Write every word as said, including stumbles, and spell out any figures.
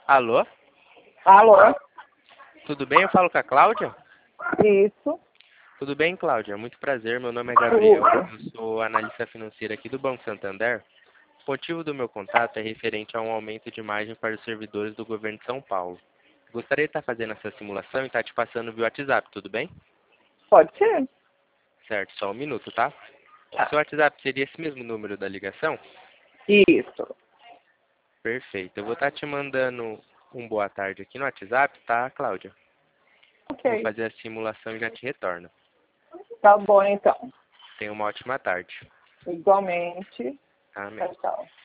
Alô? Alô? Tudo bem? Eu falo com a Cláudia? Isso. Tudo bem, Cláudia? Muito prazer. Meu nome é Gabriel. Tudo. Eu sou analista financeiro aqui do Banco Santander. O motivo do meu contato é referente a um aumento de margem para os servidores do governo de São Paulo. Gostaria de estar fazendo essa simulação e estar te passando via WhatsApp, tudo bem? Pode ser. Certo, só um minuto, tá? O Tá. seu WhatsApp seria esse mesmo número da ligação? Isso. Perfeito. Eu vou estar te mandando um boa tarde aqui no WhatsApp, tá, Cláudia? Vou Ok. fazer a simulação e já te retorno. Tá bom, então. Tenha uma ótima tarde. Igualmente. Amém. Tchau, tchau.